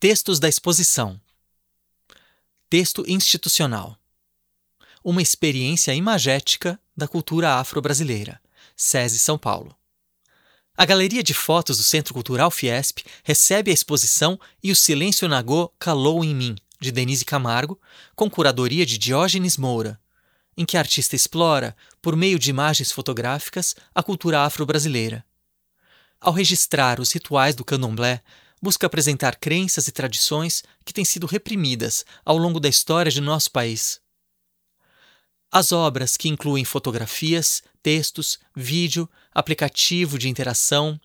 Textos da exposição. Texto institucional. Uma experiência imagética da cultura afro-brasileira. SESI São Paulo. A Galeria de Fotos do Centro Cultural Fiesp recebe a exposição E o Silêncio Nagô Calou em Mim, de Denise Camargo, com curadoria de Diógenes Moura, em que a artista explora, por meio de imagens fotográficas, a cultura afro-brasileira. Ao registrar os rituais do candomblé, busca apresentar crenças e tradições que têm sido reprimidas ao longo da história de nosso país. As obras, que incluem fotografias, textos, vídeo, aplicativo de interação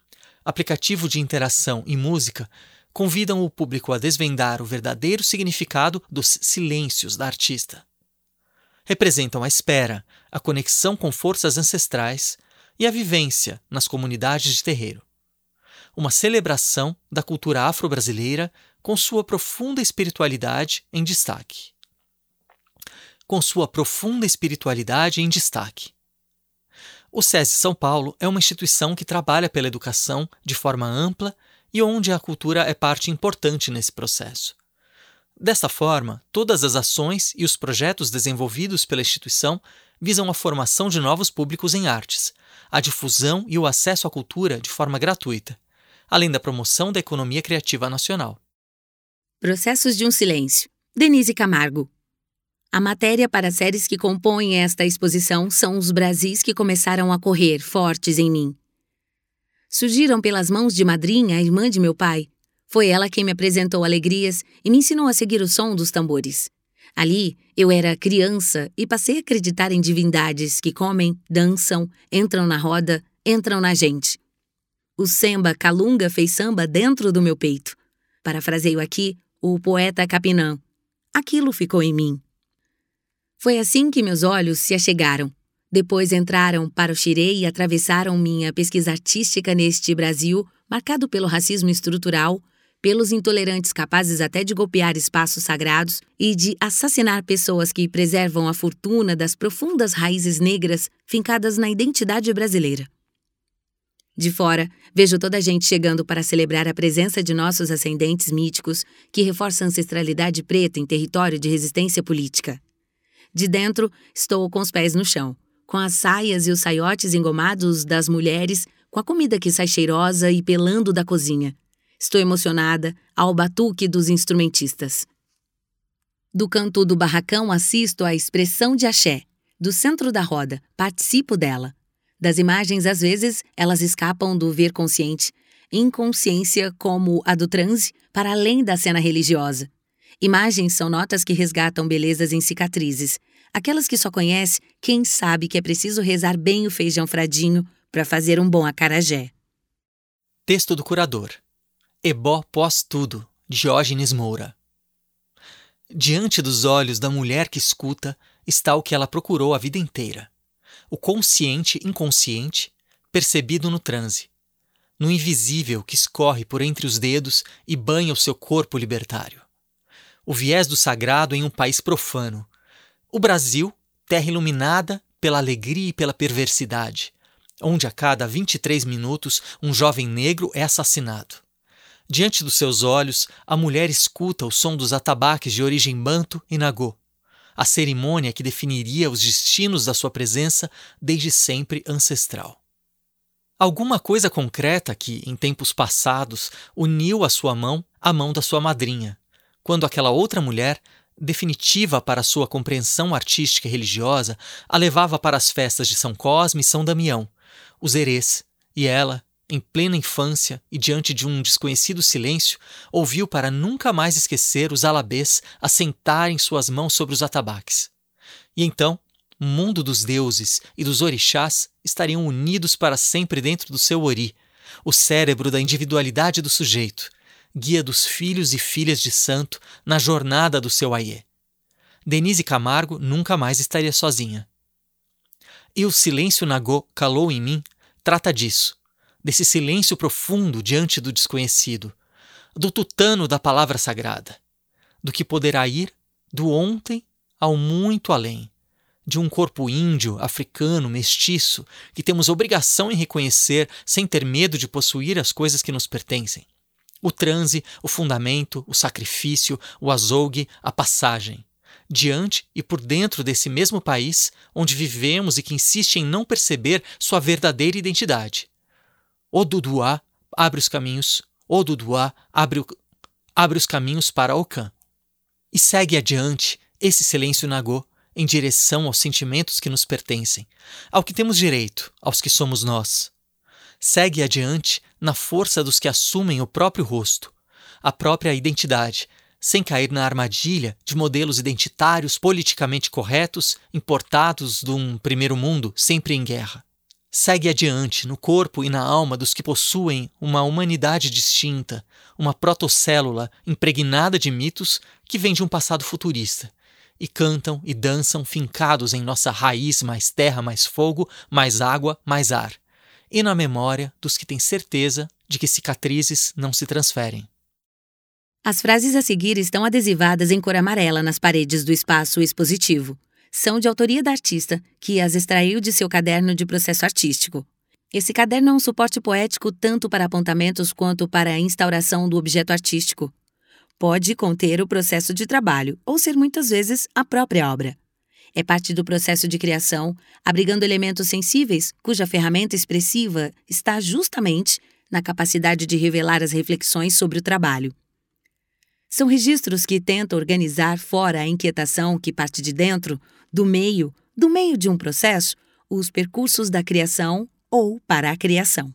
e música, convidam o público a desvendar o verdadeiro significado dos silêncios da artista. Representam a espera, a conexão com forças ancestrais e a vivência nas comunidades de terreiro. Uma celebração da cultura afro-brasileira com sua profunda espiritualidade em destaque. O SESI São Paulo é uma instituição que trabalha pela educação de forma ampla e onde a cultura é parte importante nesse processo. Desta forma, todas as ações e os projetos desenvolvidos pela instituição visam a formação de novos públicos em artes, a difusão e o acesso à cultura de forma gratuita, além da promoção da economia criativa nacional. Processos de um Silêncio. Denise Camargo. A matéria para as séries que compõem esta exposição são os Brasis que começaram a correr fortes em mim. Surgiram pelas mãos de madrinha, a irmã de meu pai. Foi ela quem me apresentou alegrias e me ensinou a seguir o som dos tambores. Ali, eu era criança e passei a acreditar em divindades que comem, dançam, entram na roda, entram na gente. O Semba Calunga fez samba dentro do meu peito. Parafraseio aqui o poeta Capinã. Aquilo ficou em mim. Foi assim que meus olhos se achegaram. Depois entraram para o xirê e atravessaram minha pesquisa artística neste Brasil, marcado pelo racismo estrutural, pelos intolerantes capazes até de golpear espaços sagrados e de assassinar pessoas que preservam a fortuna das profundas raízes negras fincadas na identidade brasileira. De fora, vejo toda a gente chegando para celebrar a presença de nossos ascendentes míticos que reforça a ancestralidade preta em território de resistência política. De dentro, estou com os pés no chão, com as saias e os saiotes engomados das mulheres, com a comida que sai cheirosa e pelando da cozinha. Estou emocionada ao batuque dos instrumentistas. Do canto do barracão assisto à expressão de axé. Do centro da roda, participo dela. Das imagens, às vezes, elas escapam do ver consciente, inconsciência como a do transe, para além da cena religiosa. Imagens são notas que resgatam belezas em cicatrizes, aquelas que só conhece quem sabe que é preciso rezar bem o feijão fradinho para fazer um bom acarajé. Texto do curador. Ebó pós-tudo, Diógenes Moura. Diante dos olhos da mulher que escuta está o que ela procurou a vida inteira. O consciente inconsciente, percebido no transe. No invisível que escorre por entre os dedos e banha o seu corpo libertário. O viés do sagrado em um país profano. O Brasil, terra iluminada pela alegria e pela perversidade, onde a cada 23 minutos um jovem negro é assassinado. Diante dos seus olhos, a mulher escuta o som dos atabaques de origem banto e nagô, a cerimônia que definiria os destinos da sua presença desde sempre ancestral. Alguma coisa concreta que, em tempos passados, uniu a sua mão à mão da sua madrinha, quando aquela outra mulher, definitiva para sua compreensão artística e religiosa, a levava para as festas de São Cosme e São Damião, os herês, e ela, em plena infância e diante de um desconhecido silêncio, ouviu para nunca mais esquecer os alabês assentarem suas mãos sobre os atabaques. E então, o mundo dos deuses e dos orixás estariam unidos para sempre dentro do seu ori, o cérebro da individualidade do sujeito, guia dos filhos e filhas de santo na jornada do seu aiê. Denise Camargo nunca mais estaria sozinha. E o Silêncio Nagô Calou em Mim trata disso, desse silêncio profundo diante do desconhecido, do tutano da palavra sagrada, do que poderá ir do ontem ao muito além, de um corpo índio, africano, mestiço, que temos obrigação em reconhecer sem ter medo de possuir as coisas que nos pertencem, O transe, o fundamento, o sacrifício, o azougue, a passagem. Diante e por dentro desse mesmo país, onde vivemos e que insiste em não perceber sua verdadeira identidade. Oduduá abre os caminhos, Oduduá abre os caminhos para Ocã. E segue adiante esse silêncio nagô, em direção aos sentimentos que nos pertencem, ao que temos direito, aos que somos nós. Segue adiante na força dos que assumem o próprio rosto, a própria identidade, sem cair na armadilha de modelos identitários politicamente corretos importados de um primeiro mundo sempre em guerra. Segue adiante no corpo e na alma dos que possuem uma humanidade distinta, uma protocélula impregnada de mitos que vem de um passado futurista, e cantam e dançam fincados em nossa raiz mais terra, mais fogo, mais água, mais ar, e na memória dos que têm certeza de que cicatrizes não se transferem. As frases a seguir estão adesivadas em cor amarela nas paredes do espaço expositivo. São de autoria da artista, que as extraiu de seu caderno de processo artístico. Esse caderno é um suporte poético tanto para apontamentos quanto para a instauração do objeto artístico. Pode conter o processo de trabalho, ou ser muitas vezes a própria obra. É parte do processo de criação, abrigando elementos sensíveis, cuja ferramenta expressiva está justamente na capacidade de revelar as reflexões sobre o trabalho. São registros que tentam organizar fora a inquietação que parte de dentro, do meio de um processo, os percursos da criação ou para a criação.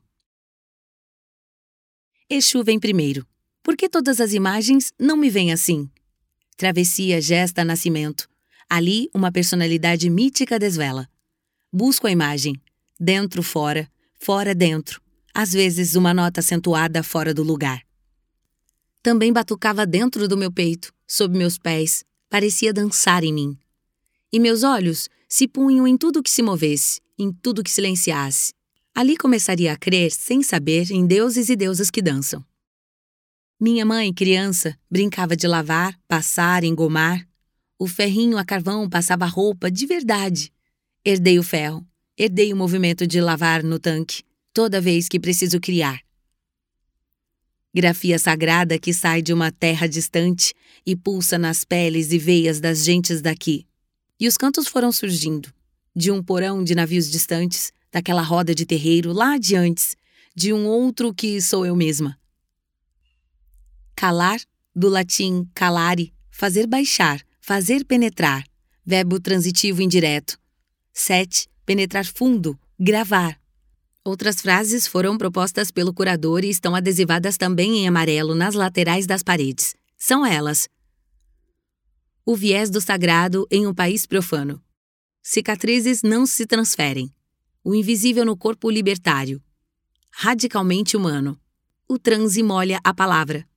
Exu vem primeiro. Por que todas as imagens não me vêm assim? Travessia gesta nascimento. Ali, uma personalidade mítica desvela. Busco a imagem. Dentro, fora. Fora, dentro. Às vezes, uma nota acentuada fora do lugar. Também batucava dentro do meu peito, sob meus pés. Parecia dançar em mim. E meus olhos se punham em tudo que se movesse, em tudo que silenciasse. Ali começaria a crer, sem saber, em deuses e deusas que dançam. Minha mãe, criança, brincava de lavar, passar, engomar. O ferrinho a carvão passava roupa de verdade. Herdei o ferro, herdei o movimento de lavar no tanque, toda vez que preciso criar. Grafia sagrada que sai de uma terra distante e pulsa nas peles e veias das gentes daqui. E os cantos foram surgindo, de um porão de navios distantes, daquela roda de terreiro lá adiante, de um outro que sou eu mesma. Calar, do latim calare, fazer baixar, fazer penetrar, verbo transitivo indireto. 7. Penetrar fundo, gravar. Outras frases foram propostas pelo curador e estão adesivadas também em amarelo nas laterais das paredes. São elas: o viés do sagrado em um país profano. Cicatrizes não se transferem. O invisível no corpo libertário. Radicalmente humano. O transe molha a palavra.